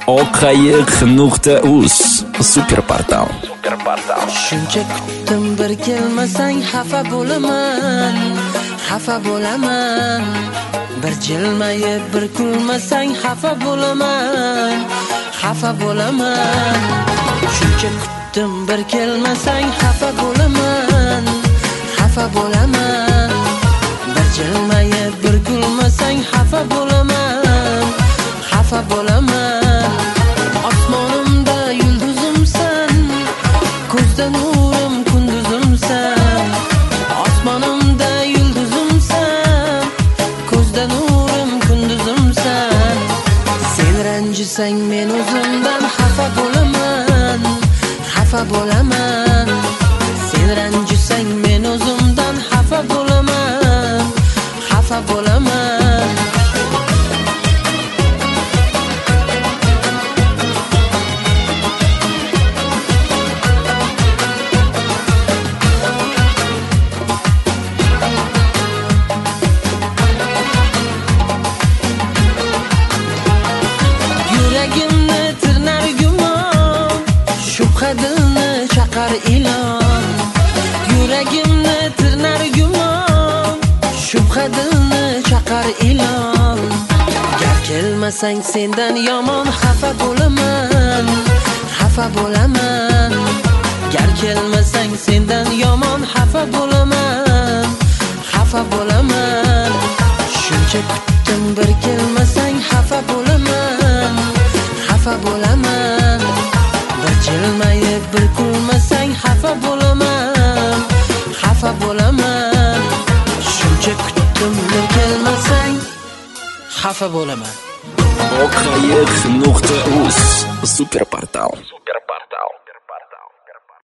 oqayiq.uz super portal. Shuncha kutdim bir kelmasang xafa bo'laman, xafa bo'laman. Bir jilmayib bir kulmasang xafa bo'laman, xafa bo'laman. Shuncha kutdim bir kelmasang xafa bo'laman, xafa bo'laman. Bir jilmayib bir kulmasang xafa bo'laman, xafa bo'laman. Osmonimda yulduzimsan, ko'zda nurim kunduzimsan. Osmonimda yulduzimsan, ko'zda nurim kunduzimsan. Sen ranjisang men o'zimdan xafa bo'laman, xafa bo'laman. Sen ranjisang men o'zimdan xafa bo'laman, xafa bo'laman. Yuragimni tirnar gumon, shubha dilni chaqar ilon. Yuragimni tirnar gumon, shubha dilni chaqar ilon. Gar kelmasang sendan yomon xafa bo'laman, xafa bo'laman. Gar kelmasang sendan yomon xafa bo'laman, xafa bo'laman. Shuncha kutdim bir kelmasang xafa bo'laman, xafa bo'laman. Bir jilmayib bir kulmasang xafa bo'laman, xafa bo'laman. Shuncha kutdim bir kelmasang xafa bo'laman. oqayiq.uz super portal.